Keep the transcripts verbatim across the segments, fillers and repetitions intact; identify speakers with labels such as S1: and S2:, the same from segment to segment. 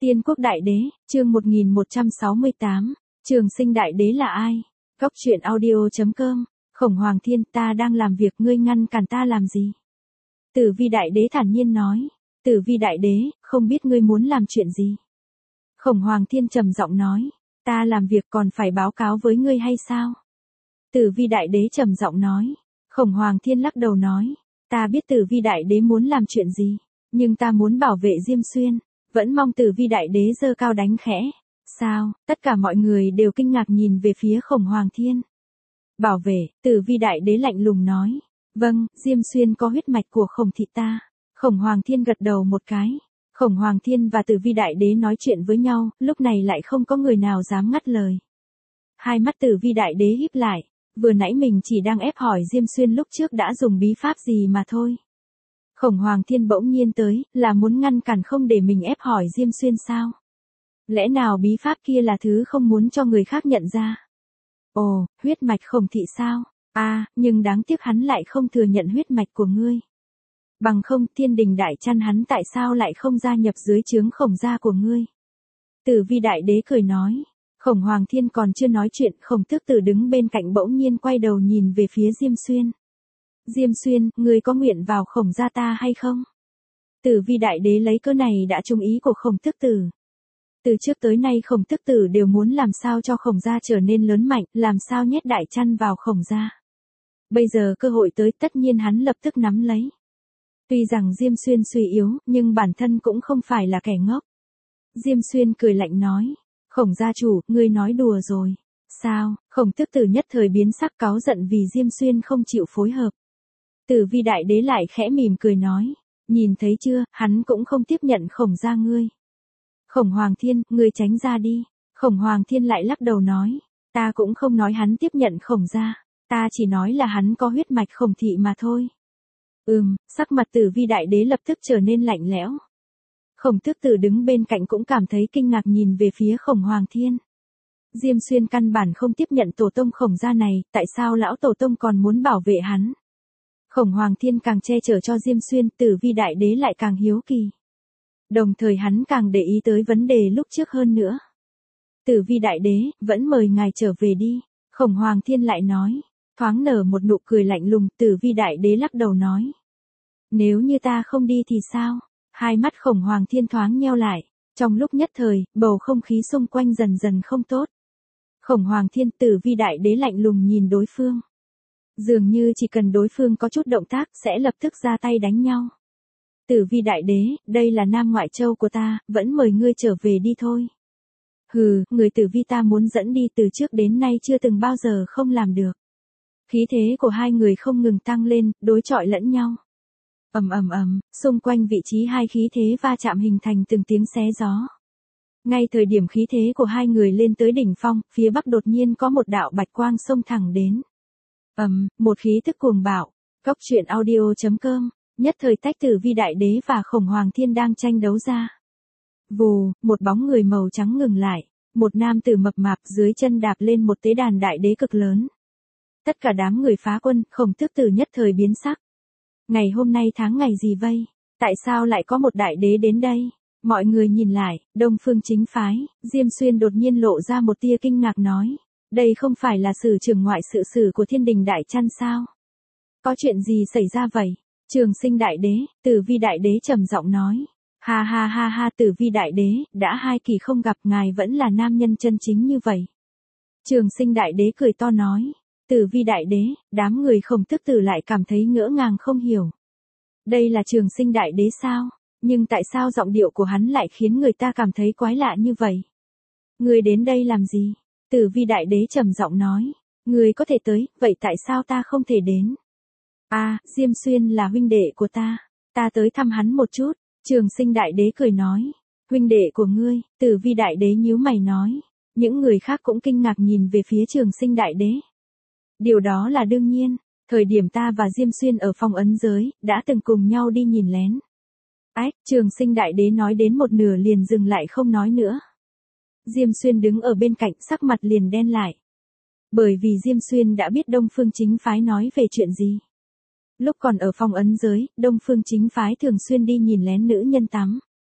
S1: Tiên quốc đại đế, chương một nghìn một trăm sáu mươi tám, Trường Sinh đại đế là ai? Góc truyện audio chấm com, Khổng Hoàng Thiên, ta đang làm việc, ngươi ngăn cản ta làm gì? Tử Vi đại đế thản nhiên nói. Tử Vi đại đế, không biết ngươi muốn làm chuyện gì? Khổng Hoàng Thiên trầm giọng nói. Ta làm việc còn phải báo cáo với ngươi hay sao? Tử Vi đại đế trầm giọng nói. Khổng Hoàng Thiên lắc đầu nói. Ta biết Tử Vi đại đế muốn làm chuyện gì, nhưng ta muốn bảo vệ Diêm Xuyên. Vẫn mong Tử Vi đại đế giơ cao đánh khẽ. Sao? Tất cả mọi người đều kinh ngạc nhìn về phía Khổng Hoàng Thiên. Bảo vệ, Tử Vi đại đế lạnh lùng nói. Vâng, Diêm Xuyên có huyết mạch của Khổng thị ta. Khổng Hoàng Thiên gật đầu một cái. Khổng Hoàng Thiên và Tử Vi đại đế nói chuyện với nhau, lúc này lại không có người nào dám ngắt lời. Hai mắt Tử Vi đại đế híp lại, vừa nãy mình chỉ đang ép hỏi Diêm Xuyên lúc trước đã dùng bí pháp gì mà thôi. Khổng Hoàng Thiên bỗng nhiên tới, là muốn ngăn cản không để mình ép hỏi Diêm Xuyên sao? Lẽ nào bí pháp kia là thứ không muốn cho người khác nhận ra? Ồ, huyết mạch Khổng thị sao? À, nhưng đáng tiếc hắn lại không thừa nhận huyết mạch của ngươi. Bằng không, Thiên Đình đại chăn hắn tại sao lại không gia nhập dưới trướng Khổng gia của ngươi? Tử Vi đại đế cười nói. Khổng Hoàng Thiên còn chưa nói chuyện, Khổng Tước Tử đứng bên cạnh bỗng nhiên quay đầu nhìn về phía Diêm Xuyên. Diêm Xuyên, ngươi có nguyện vào Khổng gia ta hay không? Tử Vi đại đế lấy cớ này đã trúng ý của Khổng Tước Tử. Từ trước tới nay Khổng Tước Tử đều muốn làm sao cho Khổng gia trở nên lớn mạnh, làm sao nhét đại chăn vào Khổng gia. Bây giờ cơ hội tới, tất nhiên hắn lập tức nắm lấy. Tuy rằng Diêm Xuyên suy yếu, nhưng bản thân cũng không phải là kẻ ngốc. Diêm Xuyên cười lạnh nói. Khổng gia chủ, ngươi nói đùa rồi. Sao? Khổng Tước Tử nhất thời biến sắc, cáu giận vì Diêm Xuyên không chịu phối hợp. Tử Vi đại đế lại khẽ mỉm cười nói. Nhìn thấy chưa, hắn cũng không tiếp nhận Khổng gia ngươi. Khổng Hoàng Thiên, ngươi tránh ra đi. Khổng Hoàng Thiên lại lắc đầu nói. Ta cũng không nói hắn tiếp nhận Khổng gia. Ta chỉ nói là hắn có huyết mạch Khổng thị mà thôi. Ừm, sắc mặt Tử Vi đại đế lập tức trở nên lạnh lẽo. Khổng Tước Tử đứng bên cạnh cũng cảm thấy kinh ngạc nhìn về phía Khổng Hoàng Thiên. Diêm Xuyên căn bản không tiếp nhận tổ tông Khổng gia này, tại sao lão tổ tông còn muốn bảo vệ hắn? Khổng Hoàng Thiên càng che chở cho Diêm Xuyên, Tử Vi đại đế lại càng hiếu kỳ. Đồng thời hắn càng để ý tới vấn đề lúc trước hơn nữa. Tử Vi đại đế, vẫn mời ngài trở về đi. Khổng Hoàng Thiên lại nói. Thoáng nở một nụ cười lạnh lùng, Tử Vi đại đế lắc đầu nói. Nếu như ta không đi thì sao? Hai mắt Khổng Hoàng Thiên thoáng nheo lại. Trong lúc nhất thời, bầu không khí xung quanh dần dần không tốt. Khổng Hoàng Thiên, Tử Vi đại đế lạnh lùng nhìn đối phương. Dường như chỉ cần đối phương có chút động tác sẽ lập tức ra tay đánh nhau. Tử Vi đại đế, đây là Nam Ngoại Châu của ta, vẫn mời ngươi trở về đi thôi. Hừ, người Tử Vi ta muốn dẫn đi từ trước đến nay chưa từng bao giờ không làm được. Khí thế của hai người không ngừng tăng lên, đối chọi lẫn nhau. Ầm ầm ầm, xung quanh vị trí hai khí thế va chạm hình thành từng tiếng xé gió. Ngay thời điểm khí thế của hai người lên tới đỉnh phong, phía bắc đột nhiên có một đạo bạch quang xông thẳng đến. Ầm, một khí thức cuồng bạo. Góc truyện audio chấm com, nhất thời tách Tử Vi đại đế và Khổng Hoàng Thiên đang tranh đấu ra. Vù, một bóng người màu trắng ngừng lại, một nam tử mập mạp dưới chân đạp lên một tế đàn đại đế cực lớn. Tất cả đám người phá quân, Khổng Tước Tử nhất thời biến sắc. Ngày hôm nay tháng ngày gì vây? Tại sao lại có một đại đế đến đây? Mọi người nhìn lại, Đông Phương Chính Phái, Diêm Xuyên đột nhiên lộ ra một tia kinh ngạc nói. Đây không phải là sử trưởng ngoại sự sử của Thiên Đình đại chăn sao? Có chuyện gì xảy ra vậy? Trường Sinh đại đế, Tử Vi đại đế trầm giọng nói. Ha ha ha ha, Tử Vi đại đế, đã hai kỳ không gặp, ngài vẫn là nam nhân chân chính như vậy. Trường Sinh đại đế cười to nói. Tử Vi đại đế, đám người Khổng Tước Tử lại cảm thấy ngỡ ngàng không hiểu. Đây là Trường Sinh đại đế sao? Nhưng tại sao giọng điệu của hắn lại khiến người ta cảm thấy quái lạ như vậy? Ngươi đến đây làm gì? Tử Vi đại đế trầm giọng nói. Ngươi có thể tới, vậy tại sao ta không thể đến? À, Diêm Xuyên là huynh đệ của ta. Ta tới thăm hắn một chút. Trường Sinh đại đế cười nói. Huynh đệ của ngươi, Tử Vi đại đế nhíu mày nói. Những người khác cũng kinh ngạc nhìn về phía Trường Sinh đại đế. Điều đó là đương nhiên, thời điểm ta và Diêm Xuyên ở phong ấn giới, đã từng cùng nhau đi nhìn lén. Ách, Trường Sinh đại đế nói đến một nửa liền dừng lại không nói nữa. Diêm Xuyên đứng ở bên cạnh, sắc mặt liền đen lại. Bởi vì Diêm Xuyên đã biết Đông Phương Chính Phái nói về chuyện gì. Lúc còn ở phong ấn giới, Đông Phương Chính Phái thường xuyên đi nhìn lén nữ nhân tắm.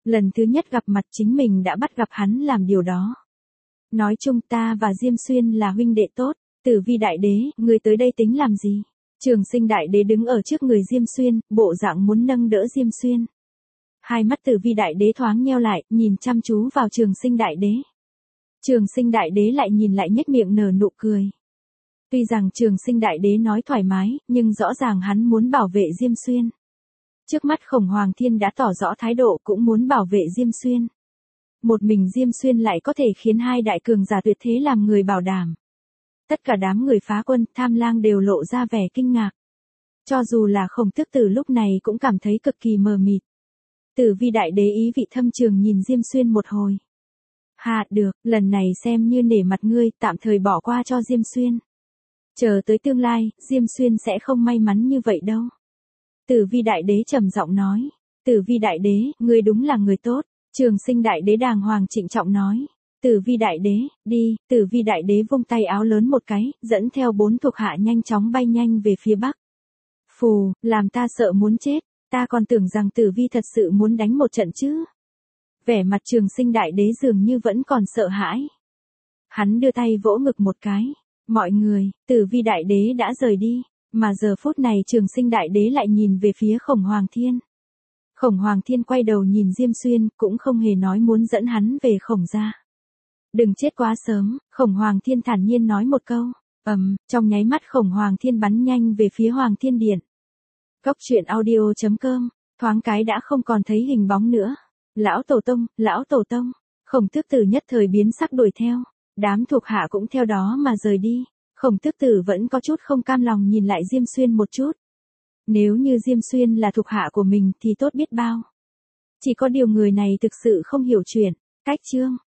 S1: Lần thứ nhất gặp mặt chính mình đã bắt gặp hắn làm điều đó. Nói chung ta và Diêm Xuyên là huynh đệ tốt. Tử Vi đại đế, ngươi tới đây tính làm gì? Trường Sinh đại đế đứng ở trước người Diêm Xuyên, bộ dạng muốn nâng đỡ Diêm Xuyên. Hai mắt Tử Vi đại đế thoáng nheo lại, nhìn chăm chú vào Trường Sinh đại đế. Trường Sinh đại đế lại nhìn lại nhếch miệng nở nụ cười. Tuy rằng Trường Sinh đại đế nói thoải mái, nhưng rõ ràng hắn muốn bảo vệ Diêm Xuyên. Trước mắt Khổng Hoàng Thiên đã tỏ rõ thái độ cũng muốn bảo vệ Diêm Xuyên. Một mình Diêm Xuyên lại có thể khiến hai đại cường giả tuyệt thế làm người bảo đảm. Tất cả đám người phá quân, Tham Lang đều lộ ra vẻ kinh ngạc. Cho dù là Khổng Tước Tử lúc này cũng cảm thấy cực kỳ mờ mịt. Tử Vi đại đế ý vị thâm trường nhìn Diêm Xuyên một hồi. Hà, được, lần này xem như nể mặt ngươi, tạm thời bỏ qua cho Diêm Xuyên. Chờ tới tương lai, Diêm Xuyên sẽ không may mắn như vậy đâu. Tử Vi đại đế trầm giọng nói. Tử Vi đại đế, ngươi đúng là người tốt. Trường Sinh đại đế đàng hoàng trịnh trọng nói. Tử Vi đại đế, đi. Tử Vi đại đế vung tay áo lớn một cái, dẫn theo bốn thuộc hạ nhanh chóng bay nhanh về phía bắc. Phù, làm ta sợ muốn chết, ta còn tưởng rằng Tử Vi thật sự muốn đánh một trận chứ. Vẻ mặt Trường Sinh đại đế dường như vẫn còn sợ hãi. Hắn đưa tay vỗ ngực một cái. Mọi người, Tử Vi đại đế đã rời đi, mà giờ phút này Trường Sinh đại đế lại nhìn về phía Khổng Hoàng Thiên. Khổng Hoàng Thiên quay đầu nhìn Diêm Xuyên, cũng không hề nói muốn dẫn hắn về Khổng gia. Đừng chết quá sớm, Khổng Hoàng Thiên thản nhiên nói một câu. Ầm, um, trong nháy mắt Khổng Hoàng Thiên bắn nhanh về phía Hoàng Thiên Điện. Góc truyện audio chấm com, thoáng cái đã không còn thấy hình bóng nữa. Lão Tổ Tông, Lão Tổ Tông, Khổng Tước Tử nhất thời biến sắc đuổi theo. Đám thuộc hạ cũng theo đó mà rời đi. Khổng Tước Tử vẫn có chút không cam lòng nhìn lại Diêm Xuyên một chút. Nếu như Diêm Xuyên là thuộc hạ của mình thì tốt biết bao. Chỉ có điều người này thực sự không hiểu chuyện. Cách chương